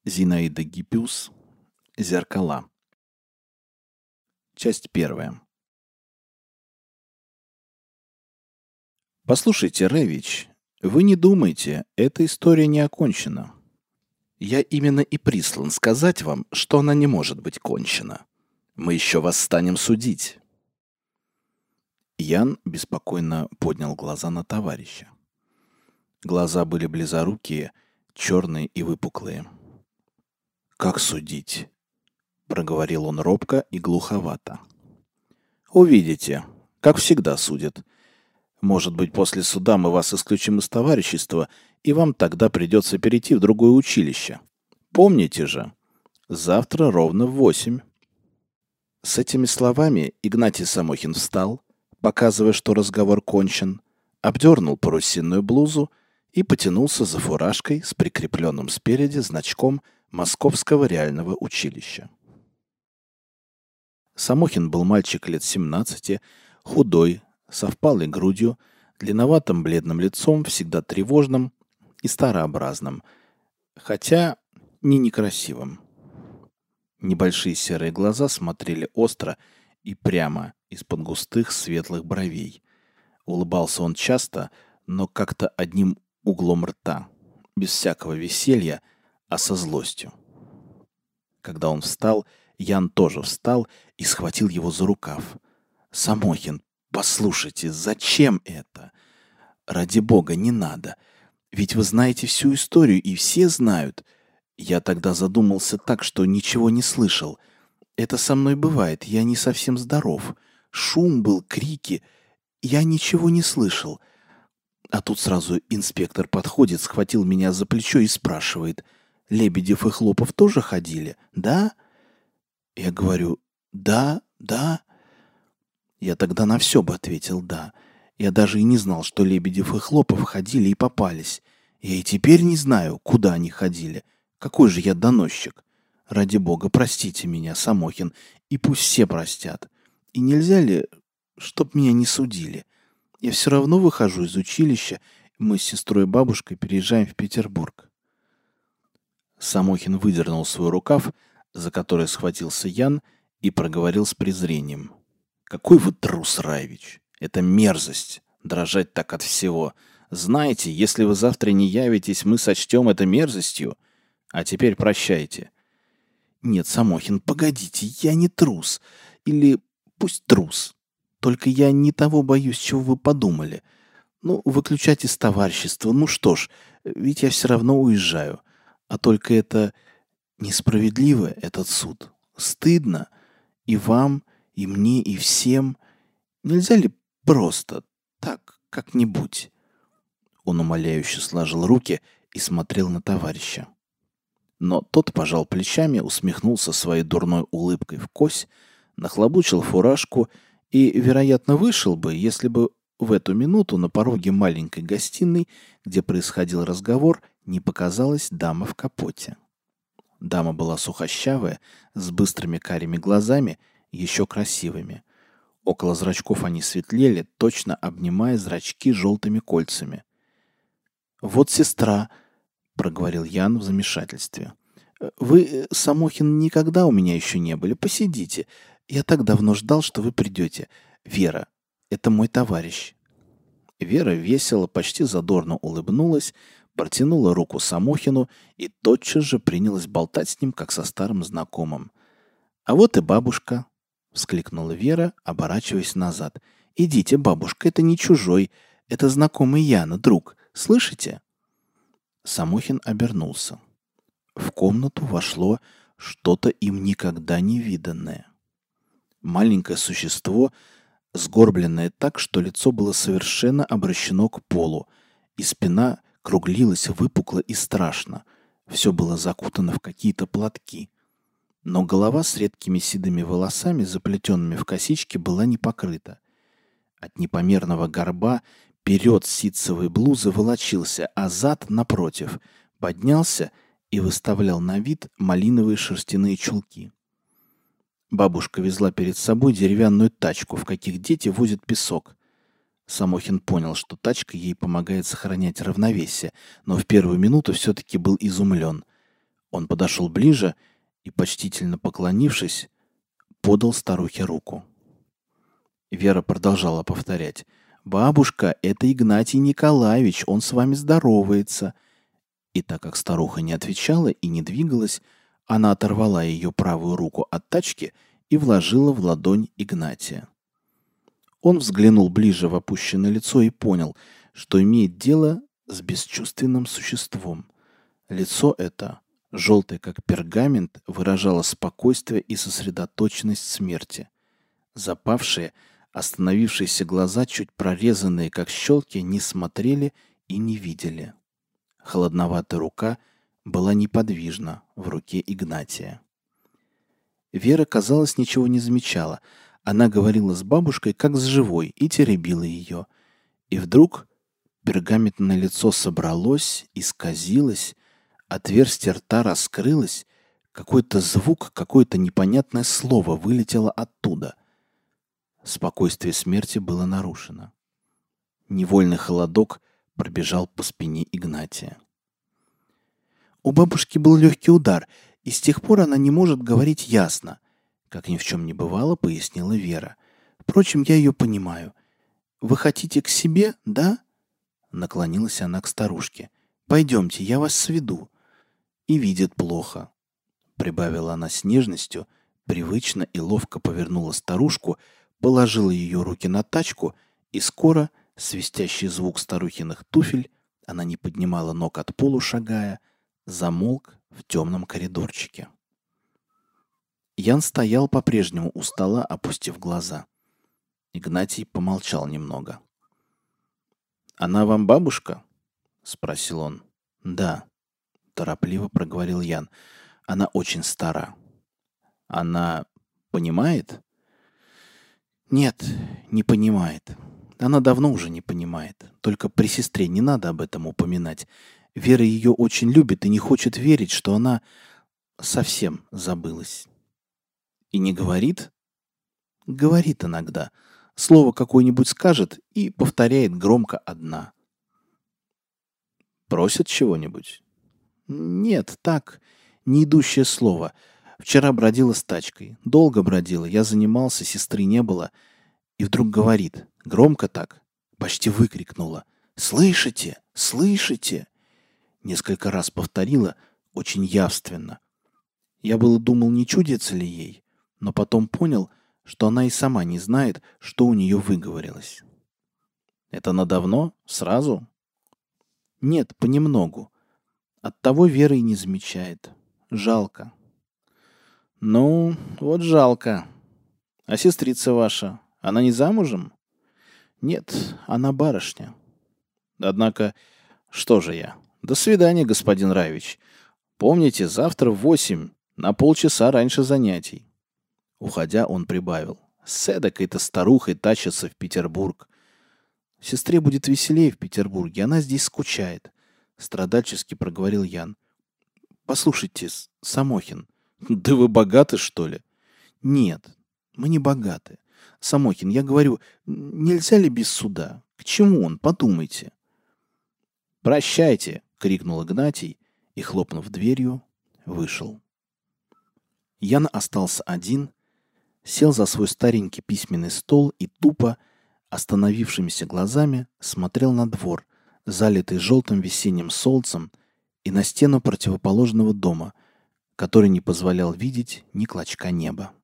Зинаида Гиппиус. Зеркала. Часть первая. Послушайте, Ревич, вы не думайте, эта история не окончена. Я именно и прислан сказать вам, что она не может быть кончена. Мы еще вас станем судить. Ян беспокойно поднял глаза на товарища. Глаза были близорукие, черные и выпуклые. «Как судить?» — проговорил он робко и глуховато. «Увидите, как всегда судят. Может быть, после суда мы вас исключим из товарищества, и вам тогда придется перейти в другое училище. Помните же, завтра ровно в 8». С этими словами Игнатий Самохин встал, показывая, что разговор кончен, обдернул парусинную блузу и потянулся за фуражкой с прикрепленным спереди значком Московского реального училища. Самохин был мальчик лет 17, худой, со впалой грудью, длинноватым бледным лицом, всегда тревожным и старообразным, хотя не некрасивым. Небольшие серые глаза смотрели остро и прямо из-под густых светлых бровей. Улыбался он часто, но как-то одним углом рта, без всякого веселья, а со злостью. Когда он встал, Ян тоже встал и схватил его за рукав. «Самохин, послушайте, зачем это? Ради бога, не надо. Ведь вы знаете всю историю, и все знают. Я тогда задумался так, что ничего не слышал. Это со мной бывает, я не совсем здоров. Шум был, крики. Я ничего не слышал. А тут сразу инспектор подходит, схватил меня за плечо и спрашивает: Лебедев и Хлопов тоже ходили, да? Я говорю: да, да. Я тогда на все бы ответил «да». Я даже и не знал, что Лебедев и Хлопов ходили и попались. Я и теперь не знаю, куда они ходили. Какой же я доносчик. Ради бога, простите меня, Самохин, и пусть все простят. И нельзя ли, чтоб меня не судили? Я все равно выхожу из училища, мы с сестрой и бабушкой переезжаем в Петербург. Самохин выдернул свой рукав, за который схватился Ян, и проговорил с презрением: «Какой вы трус, Раевич! Это мерзость, дрожать так от всего. Знаете, если вы завтра не явитесь, мы сочтем это мерзостью. А теперь прощайте». «Нет, Самохин, погодите, я не трус. Или пусть трус. Только я не того боюсь, чего вы подумали. Ну, выключать из товарищества, ну что ж, ведь я все равно уезжаю. А только это несправедливо, этот суд. Стыдно. И вам, и мне, и всем. Нельзя ли просто так, как-нибудь?» Он умоляюще сложил руки и смотрел на товарища. Но тот пожал плечами, усмехнулся своей дурной улыбкой вкось, нахлобучил фуражку и, вероятно, вышел бы, если бы в эту минуту на пороге маленькой гостиной, где происходил разговор, не показалась дама в капоте. Дама была сухощавая, с быстрыми карими глазами, еще красивыми. Около зрачков они светлели, точно обнимая зрачки желтыми кольцами. «Вот сестра», — проговорил Ян в замешательстве. «Вы, Самохин, никогда у меня еще не были. Посидите. Я так давно ждал, что вы придете. Вера, это мой товарищ». Вера весело, почти задорно улыбнулась, протянула руку Самохину и тотчас же принялась болтать с ним, как со старым знакомым. «А вот и бабушка», — вскликнула Вера, оборачиваясь назад. «Идите, бабушка, это не чужой. Это знакомый Яна, друг. Слышите?» Самохин обернулся. В комнату вошло что-то им никогда не виданное. Маленькое существо, сгорбленное так, что лицо было совершенно обращено к полу, и спина круглилась выпукло и страшно. Все было закутано в какие-то платки. Но голова с редкими седыми волосами, заплетенными в косички, была не покрыта. От непомерного горба перед ситцевой блузы волочился, а зад, напротив, поднялся и выставлял на вид малиновые шерстяные чулки. Бабушка везла перед собой деревянную тачку, в каких дети возят песок. Самохин понял, что тачка ей помогает сохранять равновесие, но в первую минуту все-таки был изумлен. Он подошел ближе и, почтительно поклонившись, подал старухе руку. Вера продолжала повторять: «Бабушка, это Игнатий Николаевич, он с вами здоровается». И так как старуха не отвечала и не двигалась, она оторвала ее правую руку от тачки и вложила в ладонь Игнатия. Он взглянул ближе в опущенное лицо и понял, что имеет дело с бесчувственным существом. Лицо это, желтое как пергамент, выражало спокойствие и сосредоточенность смерти. Запавшие, остановившиеся глаза, чуть прорезанные как щелки, не смотрели и не видели. Холодноватая рука была неподвижна в руке Игнатия. Вера, казалось, ничего не замечала. Она говорила с бабушкой, как с живой, и теребила ее. И вдруг пергаментное лицо собралось, исказилось, отверстие рта раскрылось, какой-то звук, какое-то непонятное слово вылетело оттуда. Спокойствие смерти было нарушено. Невольный холодок пробежал по спине Игнатия. У бабушки был легкий удар, и с тех пор она не может говорить ясно. Как ни в чем не бывало, пояснила Вера. Впрочем, я ее понимаю. Вы хотите к себе, да? Наклонилась она к старушке. Пойдемте, я вас сведу. И видит плохо. Прибавила она с нежностью, привычно и ловко повернула старушку, положила ее руки на тачку, и скоро свистящий звук старухиных туфель, она не поднимала ног от полу, шагая, замолк в темном коридорчике. Ян стоял по-прежнему у стола, опустив глаза. Игнатий помолчал немного. «Она вам бабушка?» — спросил он. «Да», — торопливо проговорил Ян. «Она очень стара». «Она понимает?» «Нет, не понимает. Она давно уже не понимает. Только при сестре не надо об этом упоминать. Вера ее очень любит и не хочет верить, что она совсем забылась». «И не говорит?» «Говорит иногда. Слово какое-нибудь скажет и повторяет громко одна». «Просит чего-нибудь?» «Нет, так, не идущее слово. Вчера бродила с тачкой. Долго бродила, я занимался, сестры не было. И вдруг говорит, громко так, почти выкрикнула: «Слышите? Слышите?» Несколько раз повторила, очень явственно. Я было думал, не чудится ли ей, но потом понял, что она и сама не знает, что у нее выговорилось. «Это она давно? Сразу?» «Нет, понемногу. Оттого Вера и не замечает. Жалко». «Ну, вот жалко. А сестрица ваша, она не замужем?» «Нет, она барышня». «Однако, что же я? До свидания, господин Раевич. Помните, завтра в 8, на полчаса раньше занятий». Уходя, он прибавил: «С эдакой-то старухой тащится в Петербург. Сестре будет веселее в Петербурге, она здесь скучает», — страдальчески проговорил Ян. «Послушайте, Самохин». «Да вы богаты, что ли?» «Нет, мы не богаты. Самохин, я говорю, нельзя ли без суда? К чему он? Подумайте». «Прощайте!» — крикнул Игнатий и, хлопнув дверью, вышел. Ян остался один, сел за свой старенький письменный стол и тупо, остановившимися глазами, смотрел на двор, залитый желтым весенним солнцем, и на стену противоположного дома, который не позволял видеть ни клочка неба.